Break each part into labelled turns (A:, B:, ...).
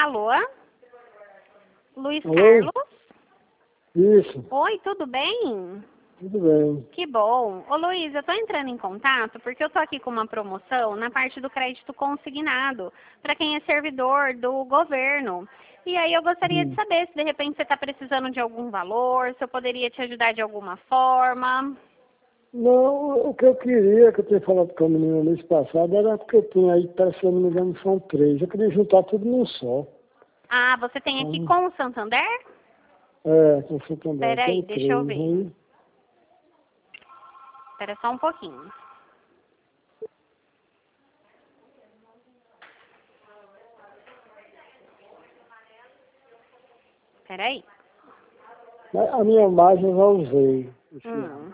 A: Alô? Luiz
B: Alô?
A: Carlos?
B: Isso,
A: Oi, tudo bem?
B: tudo bem.
A: Que bom. Ô Luiz, eu tô entrando em contato porque eu tô aqui com uma promoção na parte do crédito consignado para quem é servidor do governo. E aí eu gostaria de saber se de repente você está precisando de algum valor, se eu poderia te ajudar de alguma forma.
B: Não, o que eu queria, que eu tinha falado com a menina mês passado, era porque eu tinha aí, parece que eu não me engano, são 3. Eu queria juntar tudo num só.
A: Ah, você tem aqui com o Santander?
B: Com você também.
A: Espera aí,
B: Tem
A: deixa eu
B: 3
A: ver.
B: aí.
A: Espera só um pouquinho. Espera aí.
B: Mas a minha margem eu já usei esse ano.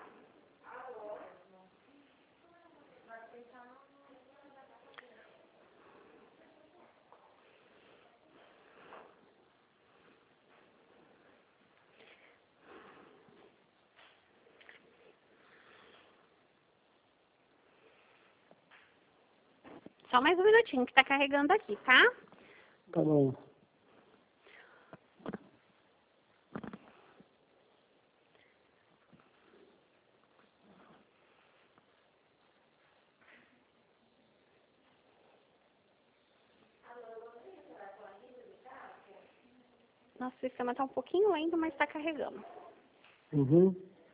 A: Só mais um minutinho que tá carregando aqui, tá?
B: Tá bom.
A: Nosso sistema tá um pouquinho lento, mas tá carregando.
B: Uhum.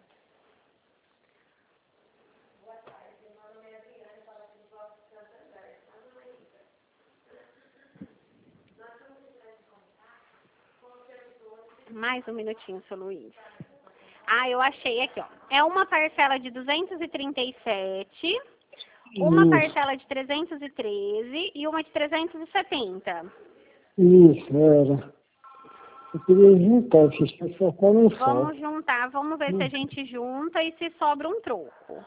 A: Mais um minutinho, seu Luiz. Ah, eu achei aqui, ó. É uma parcela de 237, uma
B: Isso,
A: parcela de 313 e uma de 370.
B: isso, era. Eu queria juntar esses pessoas só num só.
A: Vamos juntar, vamos ver se a gente junta e se sobra um troco.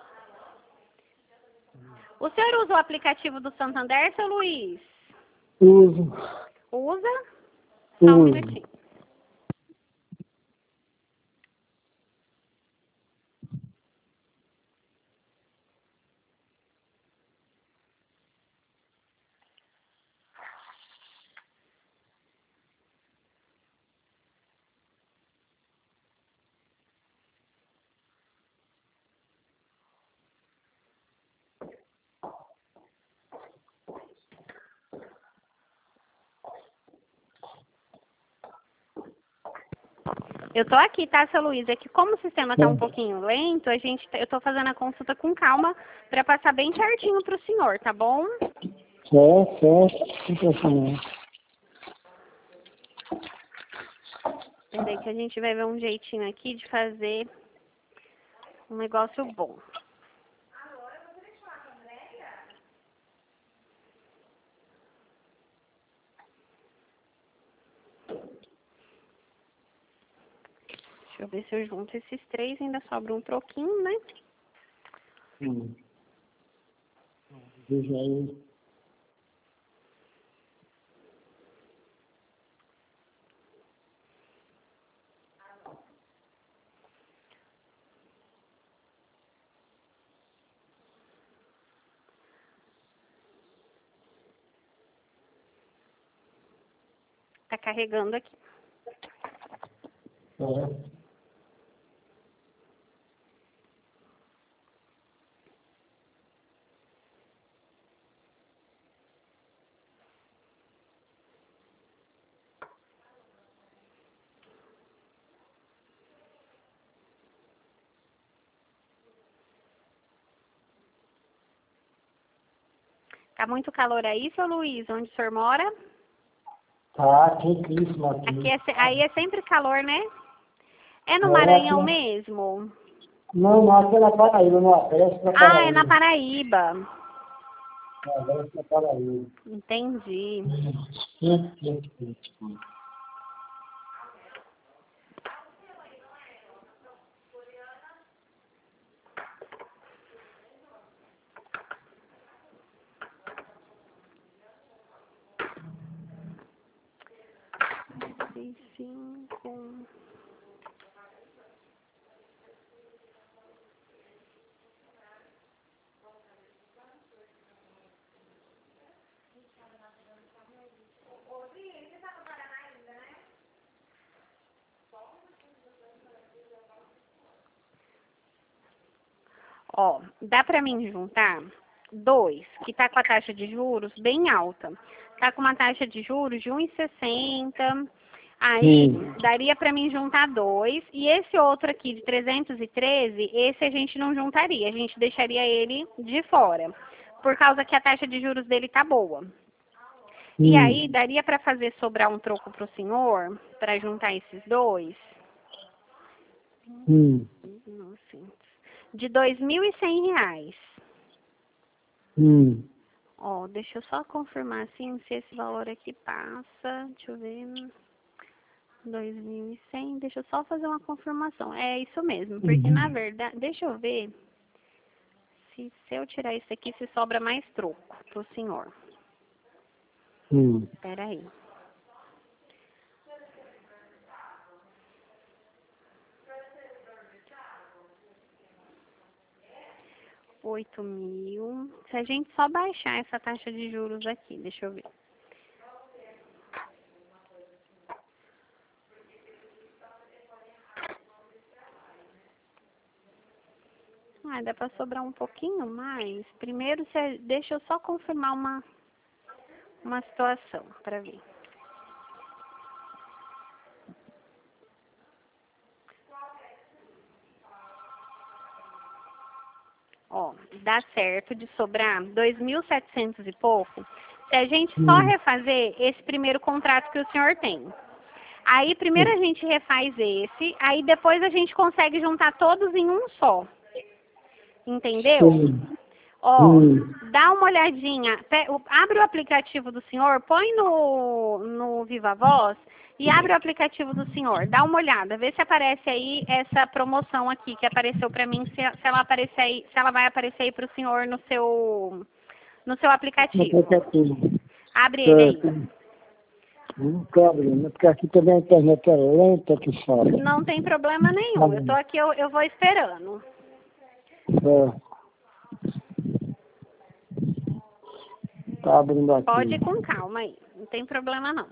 A: O senhor usa o aplicativo do Santander, seu Luiz?
B: Uso,
A: Usa? Só um
B: uso.
A: minutinho. Eu tô aqui, tá, seu Luiz? É que como o sistema tá um pouquinho lento, eu tô fazendo a consulta com calma para passar bem certinho pro senhor, tá bom?
B: Certo. Sensacional.
A: Peraí que a gente vai ver um jeitinho aqui de fazer um negócio bom. Deixa eu ver se eu junto esses três, ainda sobra um troquinho, né?
B: Veja aí.
A: Tá carregando aqui. Tá muito calor aí, seu Luiz? Onde o senhor mora?
B: Tá quentíssimo aqui.
A: Aí é sempre calor, né? É no
B: É,
A: Maranhão
B: aqui,
A: mesmo?
B: não, aqui é na Paraíba, no Agreste da
A: Ah, é na
B: Paraíba.
A: Paraíba.
B: Agreste da Paraíba.
A: Entendi.
B: Quente.
A: E cinco. Ó, dá para mim juntar 2, que tá com a taxa de juros bem alta. Tá com uma taxa de juros de 1,60. Aí, daria para mim juntar 2. E esse outro aqui de 313, esse a gente não juntaria. A gente deixaria ele de fora. Por causa que a taxa de juros dele tá boa. E aí, daria para fazer sobrar um troco pro senhor, para juntar esses 2? De R$ 2.100. Ó, deixa eu só confirmar assim se esse valor aqui passa. Deixa eu ver. 2.100. Deixa eu só fazer uma confirmação. É isso mesmo, porque na verdade, deixa eu ver se eu tirar isso aqui, se sobra mais troco pro senhor. Espera aí. R$ 8.000. Se a gente só baixar essa taxa de juros aqui, deixa eu ver. Ah, dá para sobrar um pouquinho mais. Primeiro, deixa eu só confirmar uma situação para ver. Ó, dá certo de sobrar 2.700 e pouco, se a gente só refazer esse primeiro contrato que o senhor tem. Aí, primeiro a gente refaz esse, aí depois a gente consegue juntar todos em um só. Entendeu? Ó, dá uma olhadinha, abre o aplicativo do senhor, põe no Viva Voz e abre o aplicativo do senhor, dá uma olhada, vê se aparece aí essa promoção aqui que apareceu pra mim, se ela aparecer aí, se ela vai aparecer aí pro senhor no seu aplicativo. Abre ele aí.
B: Não tô abrindo, porque aqui também a internet é lenta que sabe.
A: Não tem problema nenhum, eu tô aqui, eu vou esperando.
B: Tá abrindo aqui.
A: Pode ir com calma aí, não tem problema não.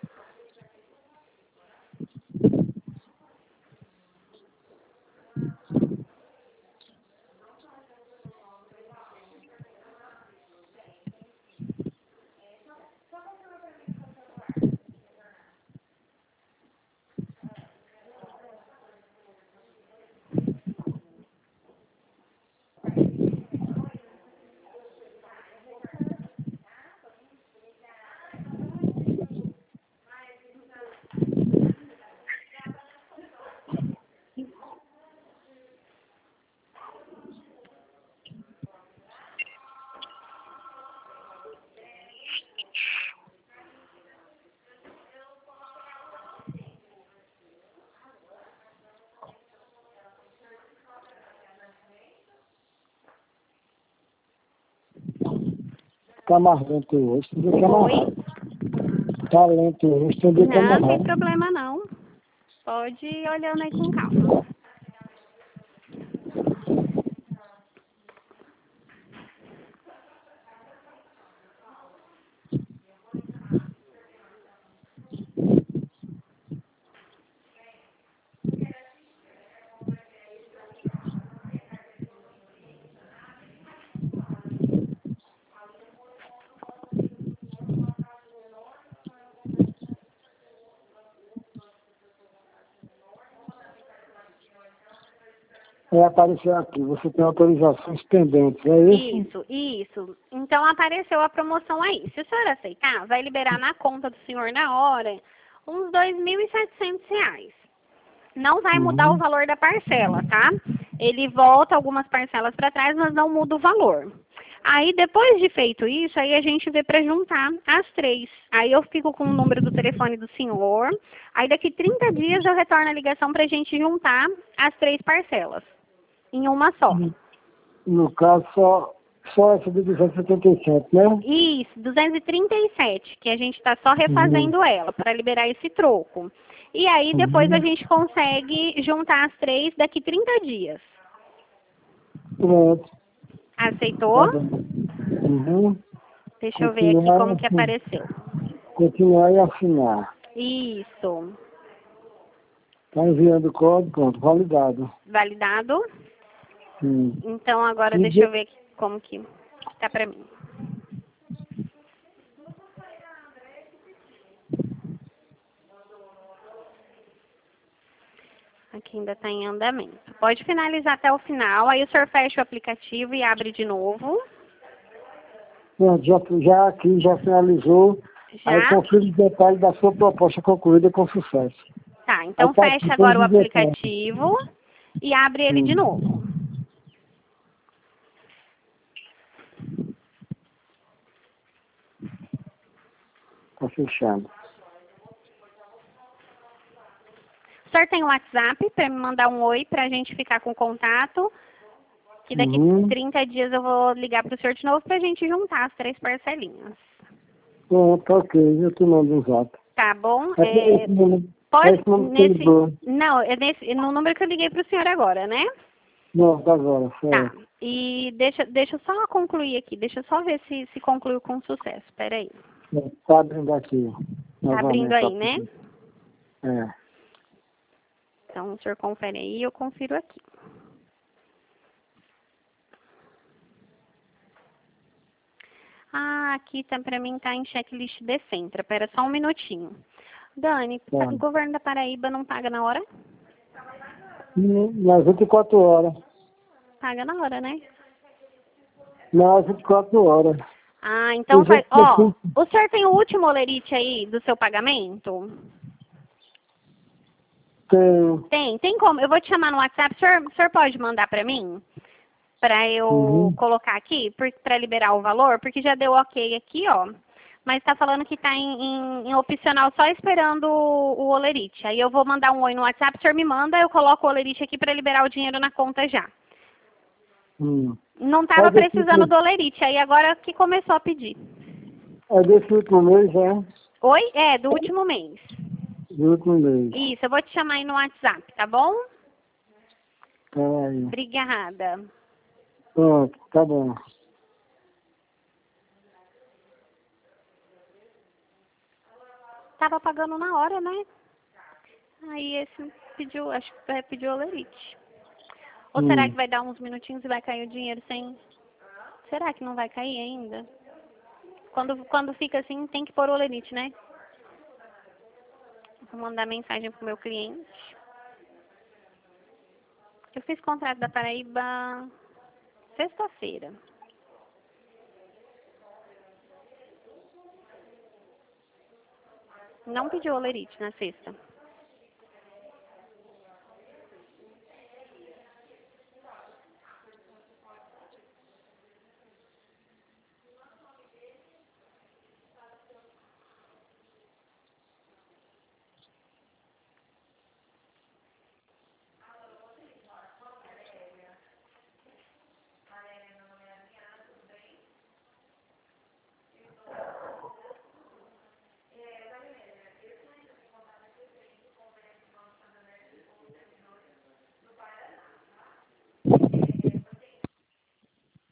B: Tá mais lento hoje, tem dia que é mais rápido. Tá lento hoje, tem dia que é mais rápido.
A: Não tem problema não. Pode ir olhando aí com calma.
B: Apareceu aqui, você tem autorizações pendentes, é isso?
A: Isso. Então apareceu a promoção aí. Se o senhor aceitar, vai liberar na conta do senhor na hora uns R$ 2.700. Não vai mudar o valor da parcela, tá? Ele volta algumas parcelas para trás, mas não muda o valor. Aí, depois de feito isso, aí a gente vê para juntar as 3. Aí eu fico com o número do telefone do senhor. Aí daqui 30 dias eu retorno a ligação para a gente juntar as 3 parcelas. Em uma só.
B: No caso, só essa de 277, né?
A: Isso, 237, que a gente está só refazendo ela para liberar esse troco. E aí depois a gente consegue juntar as 3 daqui 30 dias.
B: Pronto.
A: Aceitou?
B: Tá.
A: Deixa eu ver aqui como que apareceu.
B: Continuar e assinar.
A: Isso.
B: Tá enviando o código, pronto, validado.
A: Validado? Então agora deixa eu ver aqui como que tá pra mim. Aqui ainda está em andamento. Pode finalizar até o final, aí o senhor fecha o aplicativo e abre de novo.
B: Pronto, já aqui, já finalizou.
A: Já?
B: Aí confira os detalhes da sua proposta concluída com sucesso.
A: Tá, então fecha agora o aplicativo e abre ele de novo.
B: Está fechado.
A: O senhor tem o WhatsApp para me mandar um oi para a gente ficar com contato? Que daqui 30 dias eu vou ligar para o senhor de novo para a gente juntar as 3 parcelinhas.
B: Pronto, ok. Eu te mando um zap.
A: Tá bom?
B: Pode nesse...
A: Não, é no número que eu liguei para o senhor agora, né?
B: Não, tá agora.
A: Tá. E deixa eu só concluir aqui. Deixa eu só ver se concluiu com sucesso. Espera aí.
B: Tá abrindo aqui.
A: Tá abrindo aí, né?
B: É.
A: Então, o senhor confere aí e eu confiro aqui. Ah, aqui tá, pra mim tá em checklist Decentra. Pera só um minutinho. Dani, o governo da Paraíba não paga na hora?
B: Nas 24 horas.
A: Paga na hora, né?
B: Nas 24 horas.
A: Ah, então faz... Ó, o senhor tem o último olerite aí do seu pagamento? Tem como? Eu vou te chamar no WhatsApp. O senhor pode mandar pra mim? Pra eu colocar aqui, pra liberar o valor? Porque já deu ok aqui, ó. Mas tá falando que tá em opcional só esperando o olerite. Aí eu vou mandar um oi no WhatsApp, o senhor me manda, eu coloco o olerite aqui pra liberar o dinheiro na conta já. Não tava precisando do olerite, aí agora que começou a pedir.
B: É desse último mês, é?
A: Oi? É, do último mês.
B: Do último mês.
A: Isso, eu vou te chamar aí no WhatsApp, tá bom?
B: Tá aí.
A: Obrigada.
B: Pronto, tá bom.
A: Tava pagando na hora, né? Aí esse pediu, acho que pediu olerite. Ou será que vai dar uns minutinhos e vai cair o dinheiro sem... Será que não vai cair ainda? Quando fica assim, tem que pôr o olerite, né? Vou mandar mensagem pro meu cliente. Eu fiz contrato da Paraíba sexta-feira. Não pediu olerite na sexta.